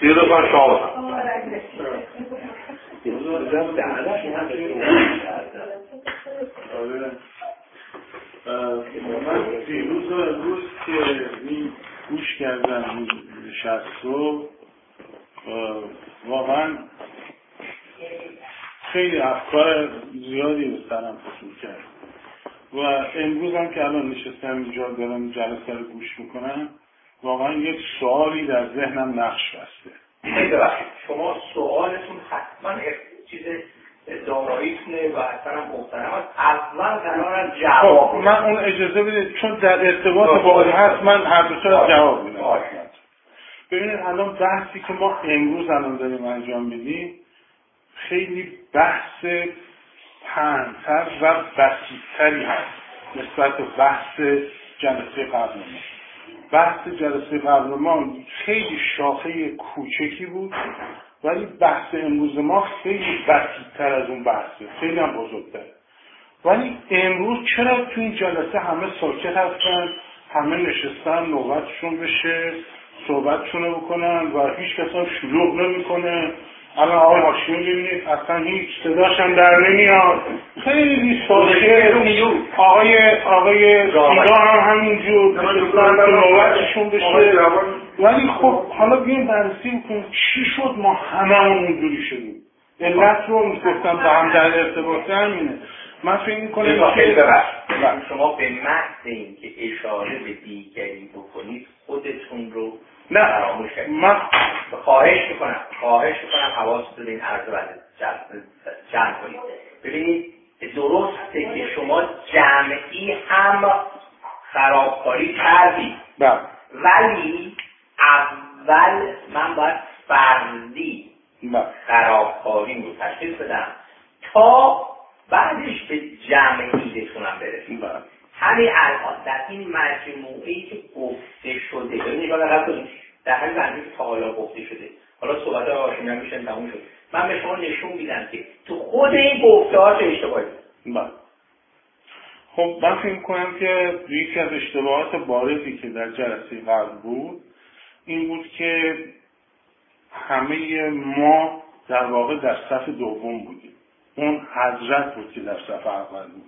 دیگه دفعه شما بزن. من دیروز و امروز که گوش کردم نشست رو واقعا خیلی افکار زیادی به سرم خطور کرد و امروز هم که الان نشستم اینجا دارم جلسه رو گوش میکنم واقعا یک سوالی در ذهنم نقش بسته. ببخشید شما سوالتون حتما چیز داراییتونه و اصلا محترم است. اول قرار جواب من اون اجازه بدید چون در ارتباط با اون هست من هر دو تا جواب میدم. ببینید الان بحثی که ما امروز الان داریم انجام میدیم خیلی بحث پهن‌تر و وسیع‌تری هست نسبت به بحث جلسه قبل ما. بحث جلسه قبل ما خیلی شاخه کوچکی بود ولی بحث امروز ما خیلی وسیع‌تر از اون بحثه، خیلی هم بزرگتر. ولی امروز چرا تو این جلسه همه ساکت هستن، همه نشستن نوبتشون بشه صحبتشون رو بکنن و هیچ کس هم شلوغ نمی‌کنه. الان آقای ماشین ببینید اصلا هیچ صداش هم در نمیاد، خیلی ساکت. آقای سیدا هم همینجور نشستن که نوبتشون بشه. ولی خب حالا بیایم بررسی بکنیم چی شد ما هممون اونجوری شدیم. علت رو میگفتم با هم در ارتباط همینه. من فکر می‌کنم که شما به محض اینکه اشاره به دیگری بکنید خودتون رو فراموش کنید. من خواهش میکنم حواستون به این عرض جمع کنید. ببینید درسته که شما جمعی هم خرابکاری کردید ولی اول من باید فردی خرابکاری رو تشخیص بدم تا بعدش به جمعی بتونم برسیم. همین الان در این مجموعه‌ای که گفته شده ببینید در همین بندی که تا حالا گفته شده حالا صحبت آشنا میشن تموم شد من به شما نشون میدم که تو خود این گفته‌ها چه اشتباهی بود. خب من فکر می‌کنم که یکی از اشتباهات بارزی که در جلسه قبل بود این بود که همه ما در واقع در صف دوم بودیم. اون حضرت بود که در صف اول بود.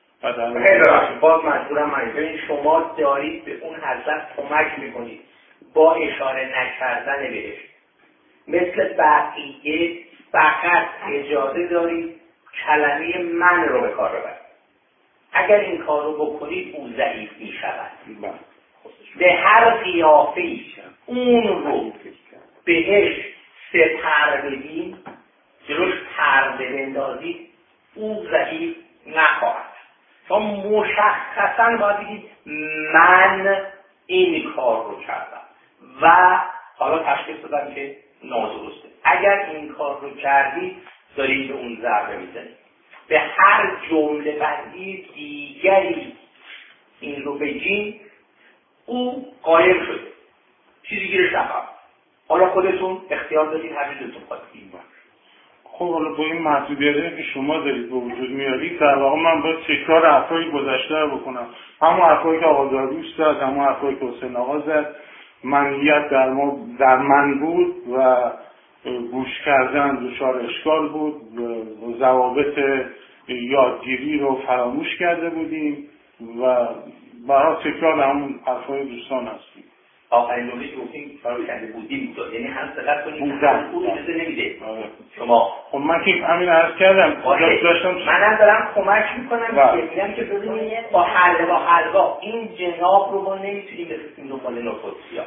باز مجبورم ببینید شما دارید به اون حضرت کمک میکنید با اشاره نکردن بهش. مثل بقیه فقط اجازه دارید کلمه من رو به کار ببرید. اگر این کار رو بکنید او ضعیف میشود. به هر قیافه‌ای اون رو بهش سپر بدید جلوش پرده بندازید او ضعیف نخواهد. شما مشخصا باید بگید من این کار رو کردم و حالا تشخیص دادم که نادرسته. اگر این کار رو کردید دارید به اون ضربه میزنید. به هر جمله بندی دیگری این رو بگید او قایم شده چیزی گیرش نخواهد. حالا خودتون اختیار دارید همین دوتون خواهید. خب حالا با این محدودیتی که شما دارید به وجود میارید در واقع من باید تکرار حرفای گذشته رو بکنم. همون حرفایی که آقا داریوش زد، همون حرفایی که حسین آقا زد، منیت در من بود و گوش کردن دچار اشکال بود و ضوابط یادگیری رو فراموش کرده بودیم و برای تکرار همون حرفای دوستان هستیم. آخرین نوعی که گفتیم کارو کرده بودیم بود، یعنی هم دقت کنید اون اجازه نمیده شما. خب من که همین عرض کردم منم دارم کمک میکنم که میگم که ببینید با حلوا این جناب رو ما نمیتونیم بفرستیم دنبال نخودسیا،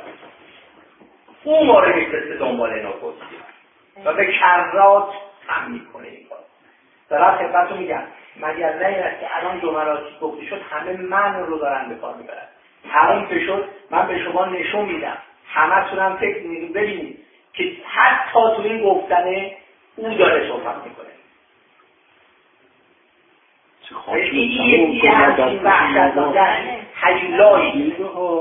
اون ما رو میفرسته دنبال نخودسیا و به کرات هم میکنه این کار. دارم خدمتتون میگم مگر نه این است که الان جملاتی گفته شد همه من رو دارن به کار میبرن. همین که شد من به شما نشون میدم همه تونم فکر میدونید ببینید که حتی تو این گفتنه او داره صحبت میکنه. این همچین وحشت‌زده هیولایی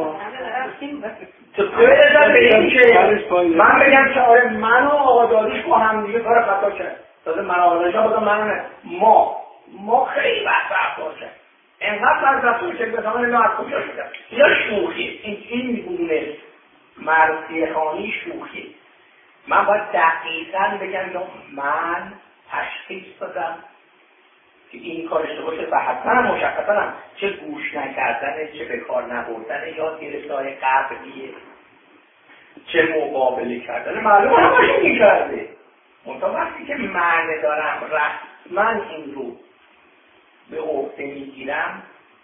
تو بذار به این که من بگم که آره من و آقا داریوش با هم دیگه کار خطا کرد. تازه من آقا داریوش با من ما خیلی وقت کرد انقدر از رفتار که به زمان ما از کجا شدن یا شوخی این میگونه مرسیخانی شوخی من باید دقیقاً بگم یا من تشخیص دادم که این کار اشتباهه و حتما مشخصاً چه گوش نکردنه، چه به کار نبردنه، یاد گرفته‌های قبلیه، چه مقابله کردنه، معلومه همه می‌کرده. منتها وقتی که معنی دارم رسما این رو به عهده میگیرم،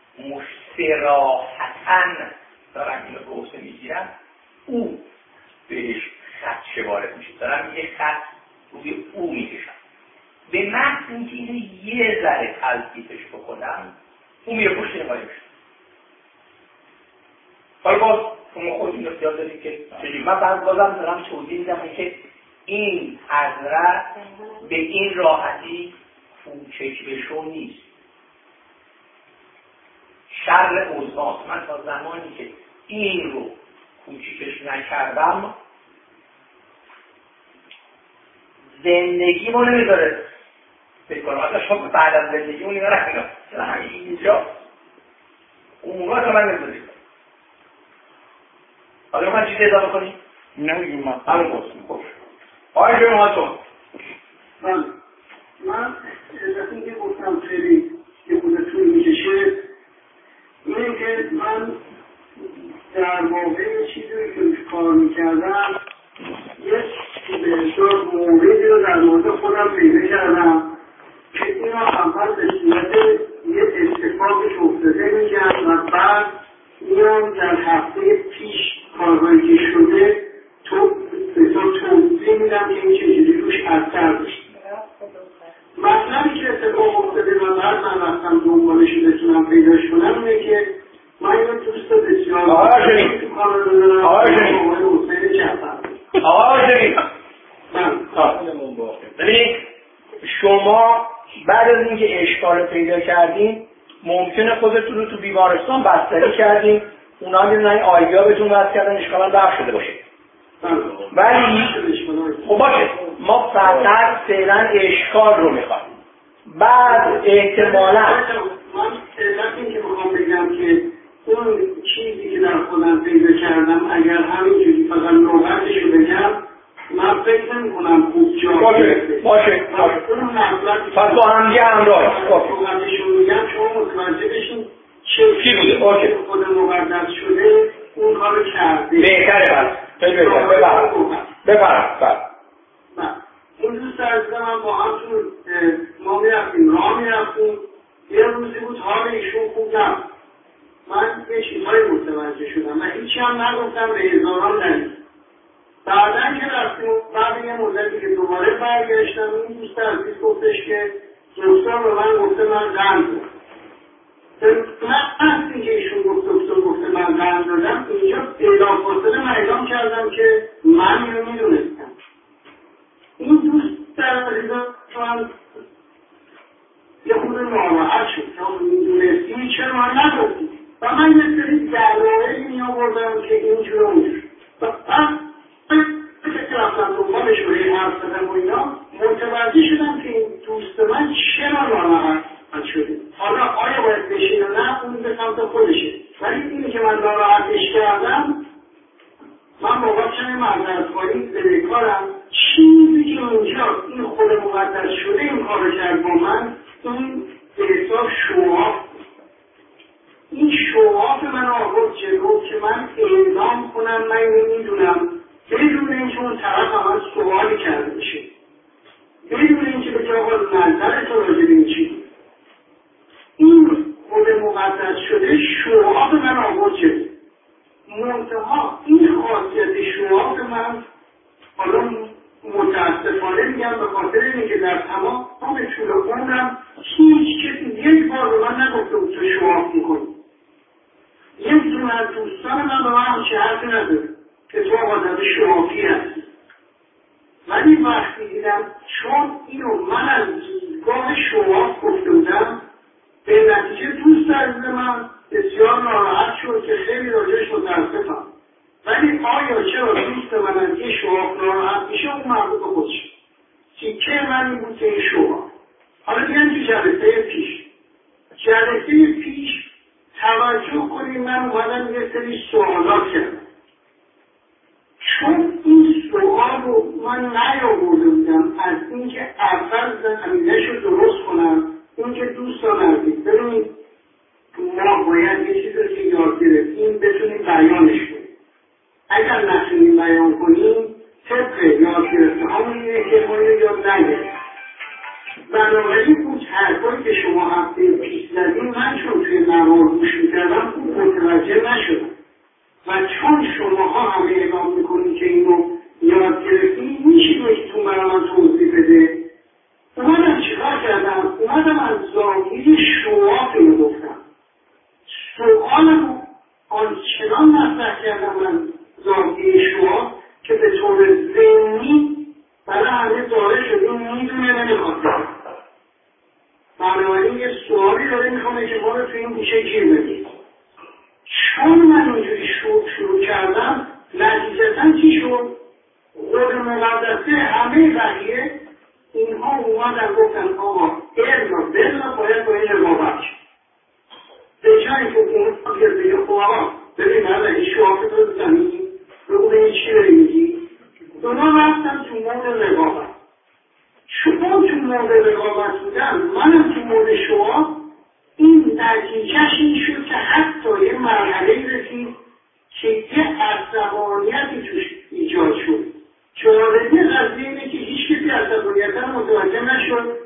صراحتاً دارم این رو به عهده میگیرم، او بهش خدشه وارد میشه، دارم یه خط روی او میکشم. به محض اینکه اینو یه ذره تلفیقش بکنم، اون میره پشت نمایی میشه. حالا باز شما خودتون اختیار دارید که چجوری. من بازم دارم توضیح میدم که این حضرت به این راحتی کوچک بشو نیست. شر اوضاعات. من تا زمانی که این رو کوچکش نکردم زندگیمو نمیذاره بکنم. حتی شما بعد از زندگیمو نگاه نکنم همین اینجا اونگاه تا من نمیذاره. حالا من چیزی اضافه کنی؟ نه دیگه من خوب آقای جمعاتون من ازتون که گفتم خیلی یه خود طول میکشه، اینه که من در واقع چیزی که روش کار میکردم یه بسیار موردی رو در مورد خودم پیدا کردم که اینو اول به صورت یه اتفاقش افتاده میگم و بعد میام در هفته پیش کارهایی که شده توضیح میدم که این چجوری روش اثر داشت. مطلبی که اتفاق افتاده و بعد من رفتم دنبالش رو بتونم پیداش کنم اینه که من یه دوست بسیار تو کانادا دارم آقای حسین جعفر. آقای ببینید شما بعد از اینکه اشکال پیدا کردین ممکنه خودتون رو تو بیمارستان بستری کردین، اونا میدونن این آیدیا بهتون وصل کردن اشکالا دفع شده باشه. ولی خب باشه ما فقط فعلا اشکال رو میخوایم. بعد احتمالاً من علت که میخوام بگم که اون چیزی که در خودم پیدا کردم اگر همینجوری فقط لغتش رو بگم من فکر نمی کنم خوب جا باشه پس با همگه همراه لغتش رو میگم شما متوجه بشین چی بوده خود مقدس شده اون کارو کرده بهتره. خیلی بهتره. بفرم. این دوست عزیزم من با هم تو ما میرفتیم راه میرفتیم، یه روزی بود حال ایشون خوب نبود. من یه چیزهایی متوجه شدم و هیچی هم نگفتم به هزاران دلیل. بعدن که رفتیم بعد یه مدتی که دوباره برگشتم این دوست عزیز گفتش که دکتر به من گفته من قند دارم. من از اینکه ایشون دکتر گفته من قند دارم اینجا بلافاصله من اعلام کردم که من اینو میدونستم. این دوست عزیزم من یه خود ناراحت شد که میدونستی چرا من نگفتی و من یه سری دلایلی می آوردم که اینجور اونجور و که رفتم دنبالش رو حرف زدم و اینا متوجه شدم که این دوست من چرا ناراحت شده. حالا آیا باید بشین و نه اون به سمت خودشه، ولی اینی که من ناراحتش کردم من بابا چنین معذرت‌خواهی بدهکارم. چیزی که اینجا این خود مقدس شده این کار کرد با من این به حساب شواف، این شواف من آورد جلو که من اعلام کنم من اینو میدونم بدون اینکه اون طرف هم سوالی کرده بشه، بدون اینکه بگه آقا نظر تو راجع به این چی. این خود مقدس شده شواف من آورد جلو. منتها این خاصیت شواف من حالا متاسفانه میگم به خاطر اینه که در تمام طول عمرم هیچ کسی یک بار به من نگفته بود تو شواف میکنی. یک دونه از دوستان من به من همچه حرفی نداره که تو آدم شوافی هستی. ولی وقتی دیدم چون اینو من از دیدگاه شواف گفته بودم به نتیجه دوست عزیز من بسیار ناراحت شد که خیلی راجعش متاسفم. ولی آیا چرا دوست من از یه شواف ناراحت میشه اون مربوط به خودش. تیکه من این بود که این شواف. حالا بیان تو جلسه پیش توجه کنید من اومدم یه سری سوالات کردم. چون این سوال رو من من نیاورده بودم از اینکه اول زمینش رو درست کنم، اینکه دوستان عزیز ببینید ما باید یه چیز رو که یاد گرفتیم بتونیم بیانش کنیم. اگر نتونیم بیان کنیم طبق یاد گرفته همون اینه که ما یاد نگرفتیم. بنابراین اون حرفایی که شما هفته پیش زدیم من چون توی نوار گوش میکردم خوب متوجه نشدم و چون شماها همه اعلام میکنید که اینو یاد گرفتیم میشه یکیتون برای من توضیح بده. اومدم چیکار کردم؟ اومدم از زاویه شعاف رو گفتم. سوالمو آنچنان مطرح کردم من زاویه شعاف که به طور ذهنی برای همه ظاهر شدیم میدونه نمیخواد. بنابراین یه سوالی داره میخوامه که ما رو توی این گوشه گیر بدید. چون من اینجوری شروع کردم نتیجتاً چی شد؟ خود مقدسه همه بقیه اینها اومدن گفتن آقا علم باید با این رقابت شد. به جایی که اون بگه خب آقا ببین من این شعافت رو زمینی رو به این چی داری میگی؟ اونا رفتن تو مورد رقابت. چون تو مورد رقابت بودن منم تو مورد شعاف، این نتیجهش این شد که حتی یه مرحله رسید که یه عصبانیتی توش ایجاد شد. جالبی قضیه اینه که هیچ کسی عصبانیت رو متوجه نشد.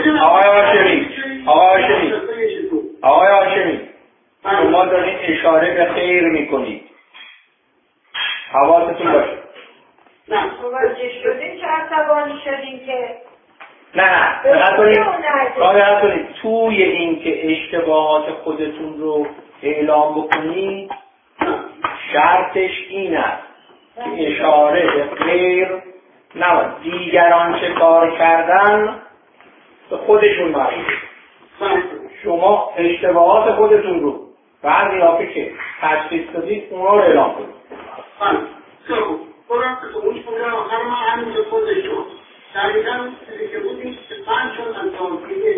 آقای هاشمی شما دارین اشاره به خیر میکنید، حواستون باشه. نه متوجه شدیم که عصبانی شدیم که نه دقت کنید توی این که اشتباهات خودتون رو اعلام بکنید شرطش این است که اشاره به خیر نه دیگران چه کار کردن به خودشون مربوطه. شما اشتباهات خودتون رو بعد نیافه که تشخیص دادید اونا رو اعلام کنید. خب برای اون شما آخر ما همینجا خودش شد دقیقا چیزی که بودیم که من چون از داخلی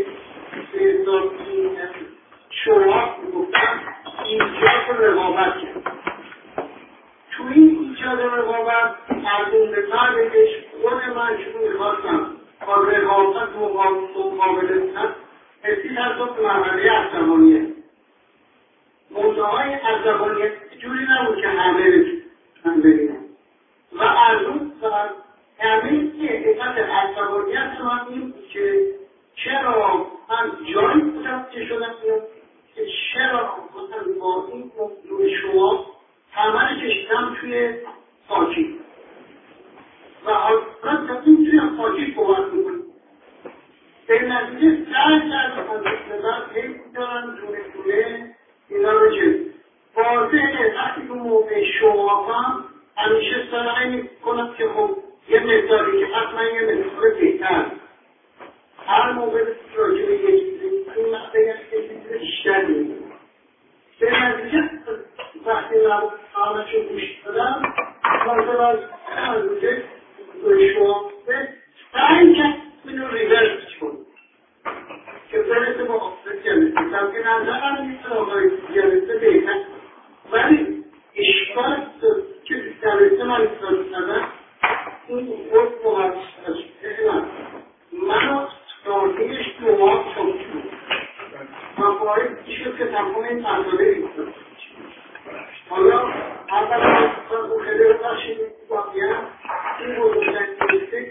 شعاف میگفتم ایجاد رقابت کرد. تو این ایجاد رقابت از به بعدش خود من شروع میخواستم با رقابت مقابله کنم رسید از تو مرحله عصبانیت. موضوعهای عصبانیت جوری نبود که همه رسید ببینم و از اون همه که حقیقت عصبانیت من این بود که چرا من جایی بودم که شدم که چرا مثلا با این موضوع شما همه رو کشیدم توی خاکی و حالا این توی خاکی صحبت میکنیم به نتیجه سعی کردم از نظر حیث دارن دونه اینا رو که واضحه وقتی که موقع شوافم همیشه سعی میکنم که خب یه مقداری که حتما یه مقدار بهتر هر موقع راجع به یه چیزی این بگم که چیزی بیشتر میدونم به نتیجه وقتی همه چون گوش دادم مثلا از روزه شوافه سعی کرد اینو ریورس کنم که برسه با آفت جلسه که نظرم نیست آقای جلسه بهتر ولی اشکال که جلسه من ایستاد کردم این خود محصول من دارگیش نواب شد و باید شد که تمام این مسئله ایستاد حالا اولا اون خیلی رو بخشید باقیم این بزرگترین جلسه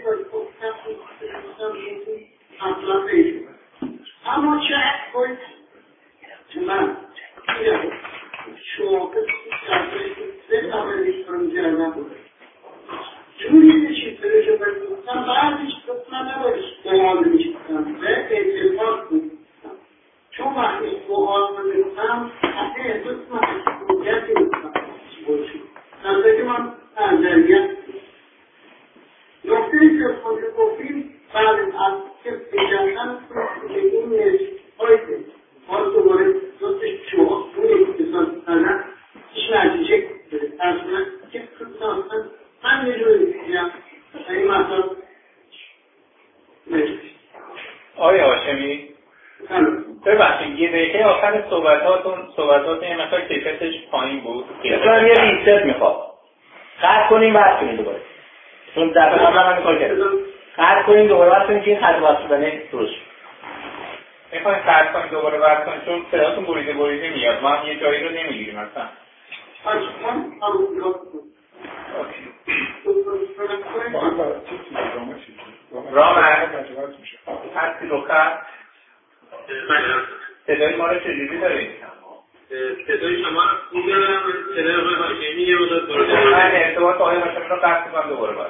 که اصلا پیشون اما چه باید که من شما سه عملی کنم جردن بوده جوری چیز داره که بگفتم بعدش من نبایش سوال میشتم و اعتفاق میشتم چون وقتی سوال میشتم حتی احساس من مسئولیتی میشتم نظر که من نظریت نقطه که خود گفتیم بعد از که بجنن که این نسبایی که باز دوباره دوستش شما اون اقتصاد کنن هیچ نتیجه بده اصلا که اقتصاد من یه جوری میگم این مثلا نشید آقای هاشمی ببخشید یه دقیقه آخر صحبتات یه مقدار کیفیتش پایین بود مثلا یه ریست میخواد قطع کنیم بعد کنیم دوباره چون در واقع من کار کردم قطع کنیم دوباره واسه اینکه این خط واسه شدن درست میخوایم قطع کنیم دوباره واسه کنیم چون صداتون بریده میاد ما هم یه جایی رو نمیگیریم اصلا رام هستی دختر صدای ما رو چجوری داریم؟ صدای شما خوب دارم صدای آقای هاشمی یه مدت وارد من ارتباط آقای هاشمی رو قطع کنم دوباره باید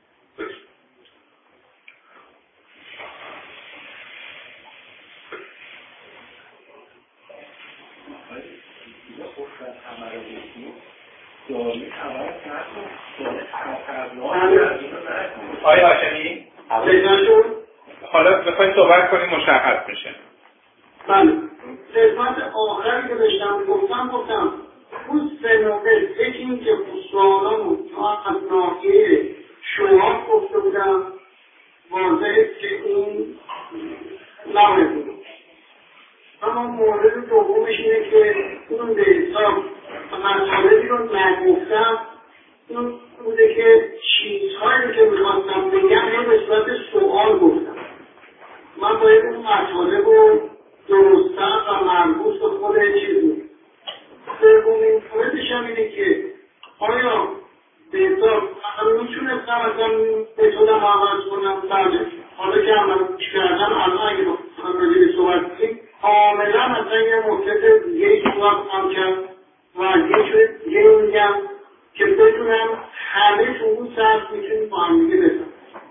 آقای هاشمی حالا بخواید صحبت کنیم مشخص میشه. بله قسمت آخری که داشتم گفتم اون سه نقطه یکی که سوالامو از ناحیه شما گفته بودم واضحه که این نباید بود. اما مورد دومش اینه که اون به حساب مطالبی رو نگفتم این بوده که چیزهایی که میخواستم بگم به صورت سوال گفتم. من باید اون مطالب رو درستن و مربوط به خود چیز بود. سومین موردش هم اینه که آیا به حساب من میتونستم اصلا متدم عوض کنم؟ بله. حالا که عمل کردم الان اگه بخواستم راجعه صحبت کنیم کاملا اصلا یه مدت دیگه صحبت هم کرد و یه شده دیگه میگم که بدونم همه تو اون سرد میتونیم با هم دیگه بزنم.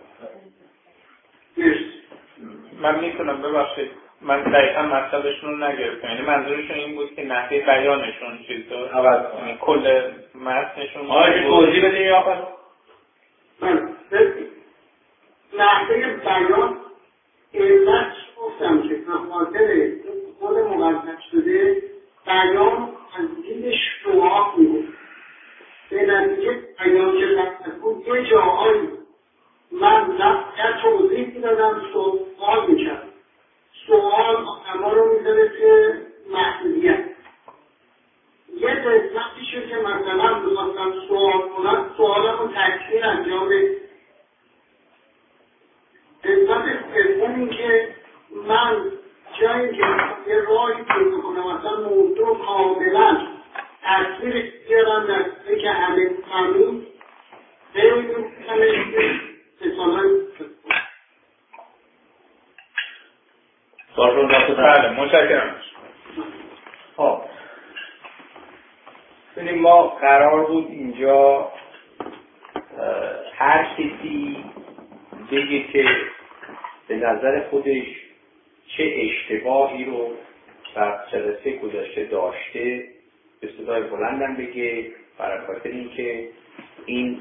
مرسی. من میتونم ببخشید من دقیقا مطلبشون رو نگرفتم، یعنی منظورشون این بود که نحوه بیانشون چیز دار عوض کنیم کل متنشون توضیح بدیم یا آقا؟ نحوه بیان علت گفتم که بخاطر خود مقدس شده بیان از دید شعاع میگفت به نتیجه بیان که رفت بود یه جاهایی من یه توضیح میدادم سوال میکرد سوال اما رو میذاره که محدودیت یه قسمتی شد که مثلا بخواستم سوال کنم سوالم رو تکمیل انجام بدید. قسمت سوم این که من جایی که یه راهی پیدا کنم مثلا موضوع کاملا تصویر بیارم دسته که همه فهمید خیلی همه اصالای باشون دست بله متشکرم. خب ببینیم ما قرار بود اینجا هر کسی بگه که به نظر خودش چه اشتباهی رو در جلسه گذشته داشته به صدای بلندم بگه برای خاطر اینکه این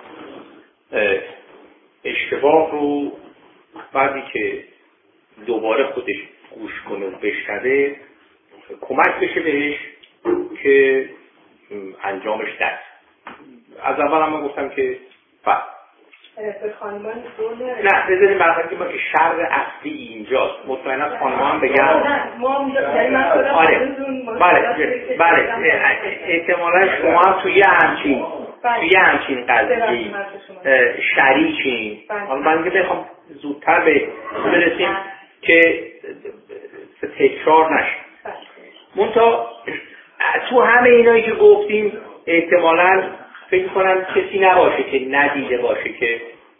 اشتباه رو بعدی که دوباره خودش گوش کنه و بشنوه کمک بشه بهش که انجامش دست. از اول هم گفتم که به خانمان نه بذاریم برای که ما شرط اصلی اینجاست مطمئنا خانمان بگم بله احتمالا شما هم توی همچین قضیه شریکین. حالا من بخوام زودتر به برسیم که تکرار نشه. منتها تو همه اینایی که گفتیم احتمالاً فکر کنم کسی نباشه که ندیده باشه که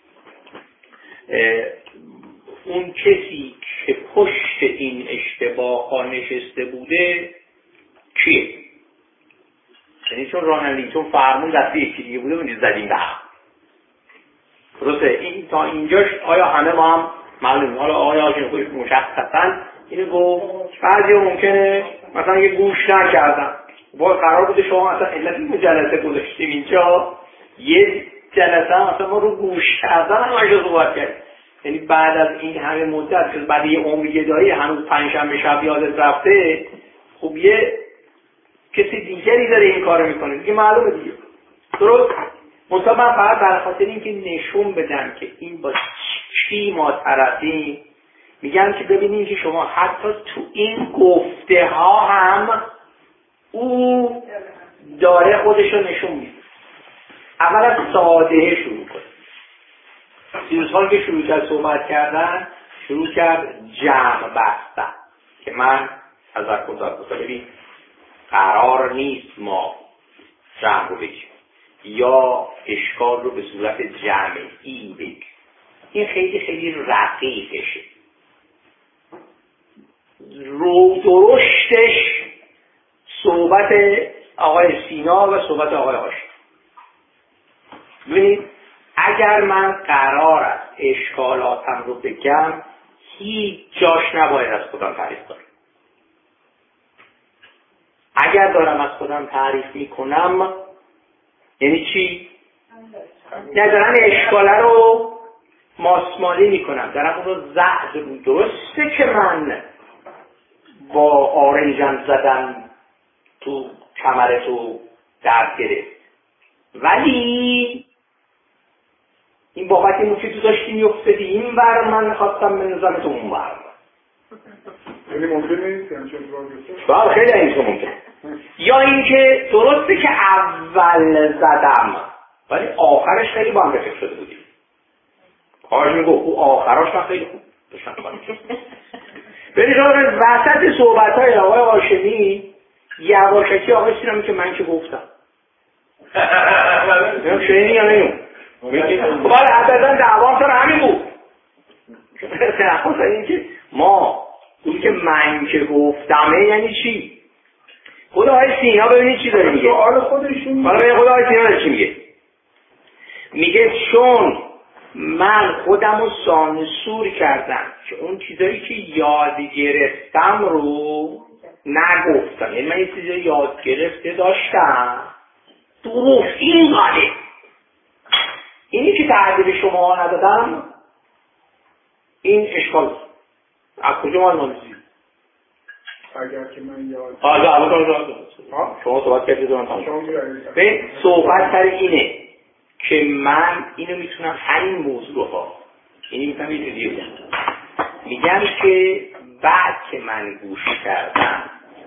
اون کسی که پشت این اشتباه ها نشسته بوده کیه؟ یعنی چون رانندگی چون فرمون دسته یکی دیگه بوده اونجا زدیم به هم. درسته این تا اینجاش آیا همه ما هم معلوم؟ حالا آقای آجین خودش مشخصا اینو گفت بعضی ممکنه مثلا یه گوش نکردن. با قرار بوده شما اصلا علت این جلسه گذاشتیم اینجا یه جلسه هم اصلا ما رو گوش کردن هم اگه صحبت کردیم. یعنی بعد از این همه مدت که بعد یه عمری داری هنوز پنجشنبه شب یادت رفته خب یه کسی دیگری داره این کارو میکنه دیگه معلومه دیگه. درست؟ منتها من فقط برای خاطر اینکه نشون بدم که این با چی ما طرفیم میگم که ببینید که شما حتی تو این گفته ها هم او داره خودش رو نشون میده. اول از ساده شروع کنه. دیروزها که شروع کرد صحبت کردن شروع کرد جمع بستن که من تذکر داد ببین قرار نیست ما جمع رو بگیم یا اشکال رو به صورت جمعی بگیم. این خیلی خیلی رقیقشه. رو درشتش صحبت آقای سینا و صحبت آقای هاشمی. ببینید اگر من قرار است اشکالاتم رو بگم هیچ جاش نباید از خودم تعریف کنم. اگر دارم از خودم تعریف میکنم یعنی چی؟ نه دارم اشکاله رو ماسمالی میکنم، دارم اون رو زعد رو. درسته که من با آرنجم زدم تو کمر تو درد گرفت، ولی این بابت اینو که تو داشتی میافتادی این ور، من خواستم بنظرم تو اون ور. یعنی ممکنه یعنی چون بله خیلی اینکه ممکنه. یا اینکه درسته که اول زدم ولی آخرش خیلی با هم رفیق شده بودیم. کارش میگو او آخراش من خیلی خوب داشتم کنم. برید وسط صحبت‌های آقای هاشمی یواشکی آقای سینما که من که گفتم شنیدی یا نه؟ باید حداقل دعوام سر همین بود. خود این که ما اون که من که گفتمه یعنی چی؟ خود آقای سینا ببینید چی داره میگه. سوال خودشون حالا ببینید خود آقای سینا داره چی میگه. میگه چون من خودم رو سانسور کردم که اون چیزایی که یاد گرفتم رو نگفتم. یعنی من یه چیزایی یاد گرفته داشتم درست این قاله اینی که تعدیل شما ندادم این اشکال از کجا ما نانسی؟ اگر که من یاد شما صحبت کردید من به صحبت سر اینه که من اینو میتونم همین موضوع ها اینی میتونم یه جوری بگم. میگم که بعد که من گوش کردم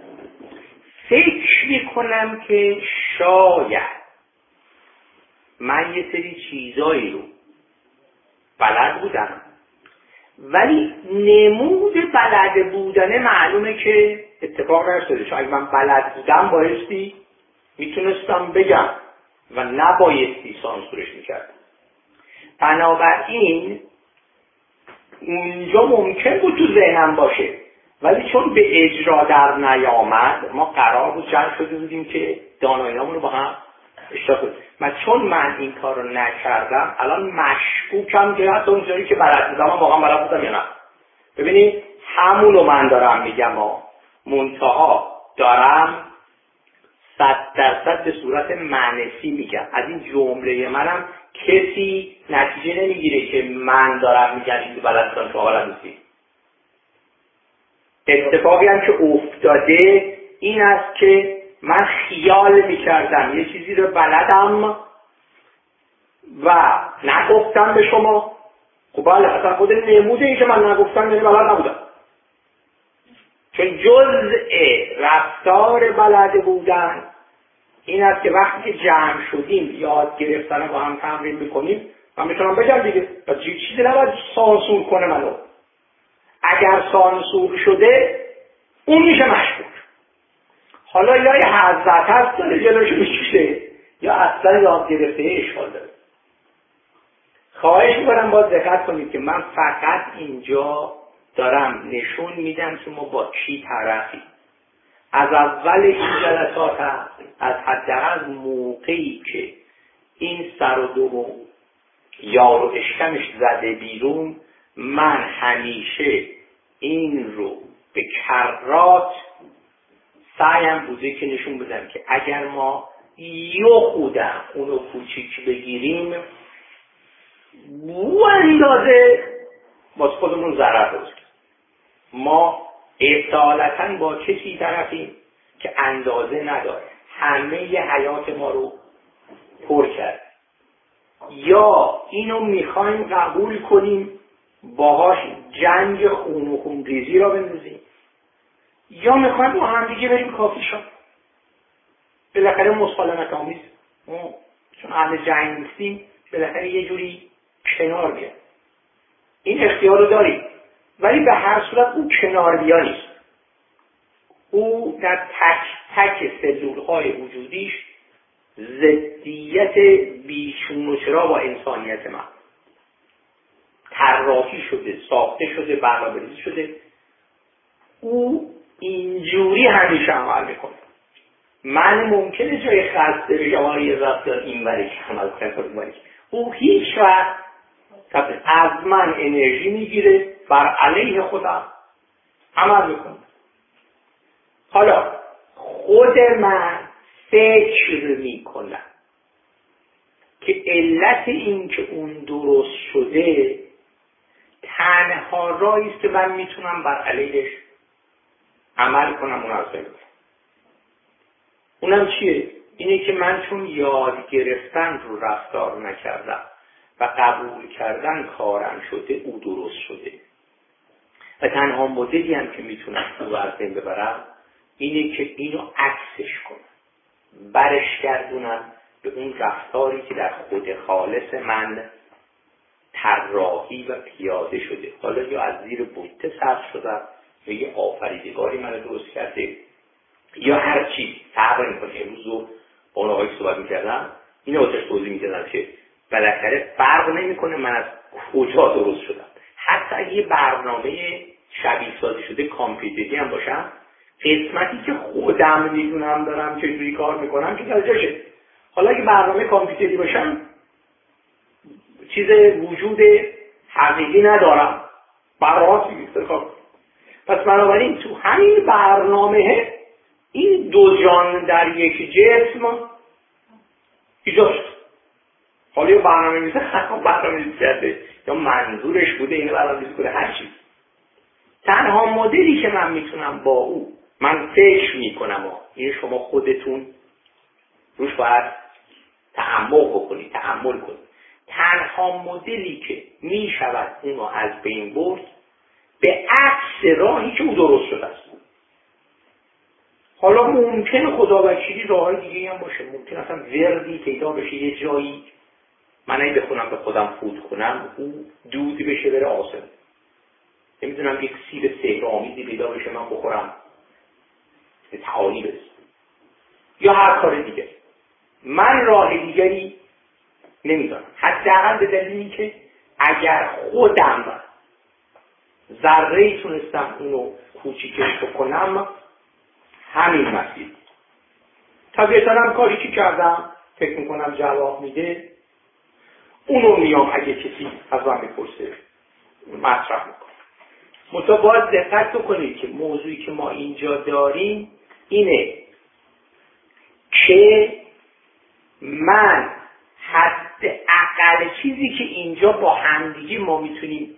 فکر میکنم که شاید من یه سری چیزایی رو بلد بودم ولی نمود بلد بودن معلومه که اتفاق نیفتاده. چون اگه من بلد بودم بایستی میتونستم بگم و نبایستی سانسورش میکردم. بنابراین اونجا ممکن بود تو ذهنم باشه ولی چون به اجرا در نیامد ما قرار بود جمع شده بودیم که دانایی‌هامون رو با هم اشتراک کنیم. چون من این کار رو نکردم الان مشکوکم که حتی اونجایی که بلد بودم من واقعا بلد بودم یا نه. ببینید همونو من دارم میگم منتها دارم 100% به صورت معنسی میگم. از این جمله منم کسی نتیجه نمیگیره که من دارم میگم این بلد بودم شما بلد نیستی. اتفاقی هم که افتاده این است که من خیال میکردم یه چیزی رو بلدم و نگفتم به شما. خب بله اصلا خود نموده ای که من نگفتم یعنی بلد نبودم. چون جزء رفتار بلد بودن این است که وقتی که جمع شدیم یاد گرفتن با هم تمرین میکنیم من میتونم بگم دیگه پس چیزی نباید سانسور کنه منو. اگر سانسور شده اون میشه مشکوک. حالا یا یه حضرت هست داره جلوشو میکشه یا اصلا یاد گرفته اشکال داره. خواهش میکنم باید دقت کنید که من فقط اینجا دارم نشون میدم که ما با چی طرفیم. از اول این جلسات هست از حداقل موقعی که این سر و دوم یار و اشکمش زده بیرون من همیشه این رو به کرات سعیم بوده که نشون بدم که اگر ما یه خودم اونو کوچیک بگیریم بو اندازه باز خودمون ضرر روز. ما اصالتا با کسی طرفیم که اندازه نداره همه ی حیات ما رو پر کرد. یا اینو میخوایم قبول کنیم باهاش جنگ خون و خونریزی را بندازیم یا میخوایم با هم دیگه بریم کافی شاپ. بالاخره مسالمت آمیز چون اهل جنگ نیستیم بالاخره یه جوری کنار بیاد. این اختیار رو داریم، ولی به هر صورت او کناربیا نیست. او در تک تک سلول‌های وجودیش ضدیت بیچون و چرا با انسانیت من طراحی شده، ساخته شده، برنامه‌ریزی شده. او اینجوری همیشه عمل میکنه. من ممکنه جای خسته بشم یه رفتار این ولی که عمل کنم، او هیچ وقت از من انرژی میگیره بر علیه خودم عمل میکنه. حالا خود من فکر میکنم که علت این که اون درست شده تنها راهی است که من میتونم بر علیهش عمل کنم، اون از بین ببرم. اونم چیه؟ اینه که من چون یاد گرفتن رو رفتار نکردم و قبول کردن کارم شده، او درست شده و تنها مدلی هم که میتونم او رو از بین ببرم اینه که اینو عکسش کنم، برش گردونم به اون رفتاری که در خود خالص من طراحی و پیاده شده. حالا یا از زیر بوته سبز شدم یا یه آفریدگاری من درست کرده یا هر چیز فرق نمی‌کنه. امروز رو با اون آقایی صحبت می‌کردم، اینو واسش توضیح می‌دادم که بالاخره فرق نمی‌کنه من از کجا درست شدم. حتی اگه یه برنامه شبیه سازی شده کامپیوتری هم باشم، قسمتی که خودم میدونم دارم چجوری کار میکنم که درجاشه. حالا اگه برنامه کامپیوتری باشم چیز وجود حقیقی ندارم، برنامه کار. پس بنابراین تو همین برنامه این دو جان در یک جسم ایجاد شد. حالا یه برنامه میزه برنامه کرده یا منظورش بوده اینو برنامه کنه، هر چیز. تنها مدلی که من میتونم با او من فکر میکنم این شما خودتون روش باید تأمل کنید. تنها مدلی که میشود اونو از بین برد به عکس راهی که او درست شده است. حالا ممکنه خداوکیلی راههای دیگه هم باشه، ممکن اصلا وردی پیدا بشه یه جایی من اگه بخونم به خودم فوت کنم او دود بشه بره آسم. نمیدونم یک سیب سحرآمیزی پیدا بشه من بخورم به تعالی برسه یا هر کار دیگه. من راه دیگری نمیدونم، حداقل به دلیلی که اگر خودم ذره‌ای تونستم اونو کوچیکش بکنم همین مسیر. طبیعتاً هم کاری که کردم فکر میکنم جواب میده، اونو میام اگه کسی از من بپرسه مطرح میکنم. منتها باید دقت بکنید که موضوعی که ما اینجا داریم اینه که من حداقل چیزی که اینجا با همدیگه ما میتونیم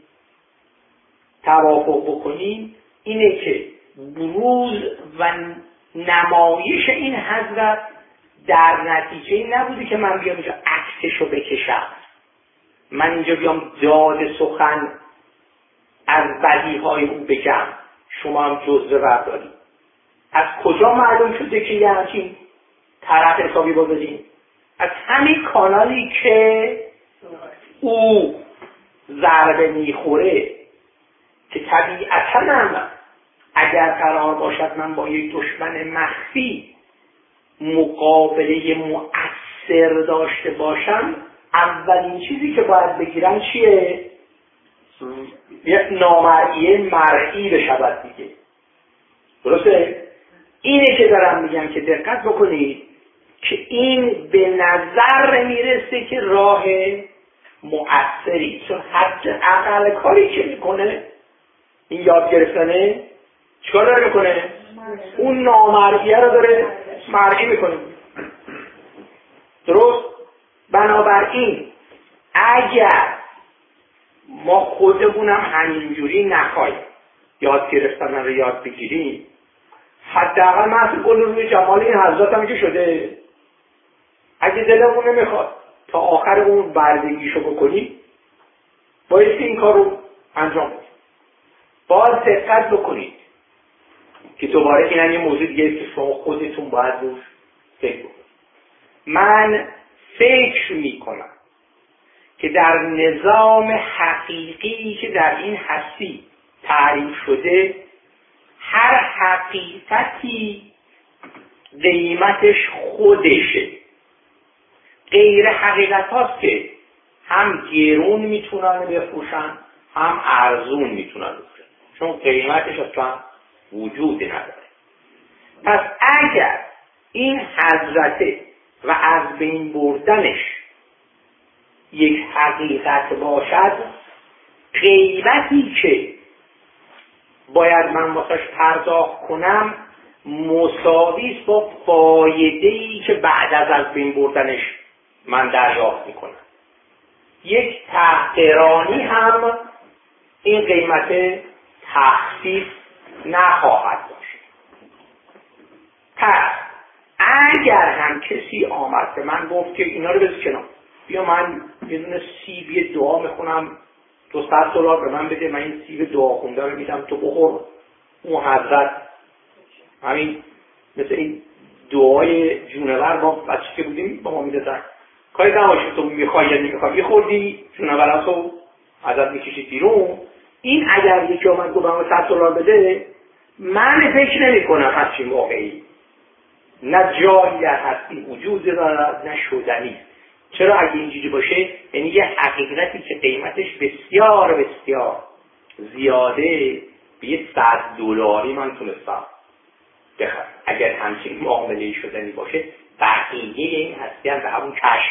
توافق بکنیم اینه که بروز و نمایش این حضرت در نتیجه نبوده که من بیام اینجا عکسشو بکشم، من اینجا بیام داد سخن از بدیهای او بگم شما هم جزوه بردارید. از کجا معلوم شده که یه همچین طرف حسابی بازدیم؟ از همین کانالی که او ضربه میخوره که طبیعتاً هم اگر قرار باشد من با یک دشمن مخفی مقابله مؤثر داشته باشم، اولین چیزی که باید بگیرم چیه؟ یک نامرئی مرئی بشود دیگه. درسته؟ اینه که دارم میگم که دقت بکنید که این به نظر میرسه که راه مؤثری، چون حداقل کاری که میکنه این یاد گرفتنه چیکار داره میکنه؟ اون نامرئیه رو داره مرئی میکنه. درست؟ بنابراین اگر ما خودمونم همینجوری نخواهیم یاد گرفتن رو یاد بگیریم، حداقل محض گل روی جمال این حضرت هم که شده، اگه دلمون نمیخواد تا آخر اون بردگیشو بکنی باید این کار رو انجام بدید. باید دقت بکنید که دوباره این هم یه موضوع دیگه است که شما خودتون باید روش فکر بکنید. من فکر میکنم که در نظام حقیقی که در این هستی تعریف شده هر حقیقتی قیمتش خودشه. غیر حقیقت هاست که هم گرون میتونن بفروشن هم ارزون میتونن بفروشن، چون قیمتش اصلا وجود نداره. پس اگر این حضرته و از بین بردنش یک حقیقت باشد، قیمتی که باید من واسش پرداخت کنم مساوی است با فایده‌ای که بعد از بین بردنش من دریافت میکنم. یک تحقیرانی هم این قیمت تخفیف نخواهد داشت. پس اگر هم کسی آمد به من گفت که اینا رو بذار کنار، بیا من یه دونه سیب دعا میخونم $200 به من بده، من این سیب دعا خونده رو میدم تو بخور، اون حضرت همین مثل این دعای جونور با بچه که بودیم با ما میدادن، کاری نباشه تو میخوای یا نمیخوای، میخوردی جونور رو ازت میکشید بیرون. این اگر یکی آمد گفت من $100 بده، من فکر نمی کنم همچین واقعی نه جایی در هستی وجود دارد نه شدنی. چرا اگه اینجوری باشه یعنی یه حقیقتی که قیمتش بسیار بسیار زیاده به $100 من تونستم بخرم. اگر همچین معامله شدنی باشه بقیه این هستی هم به همون کشف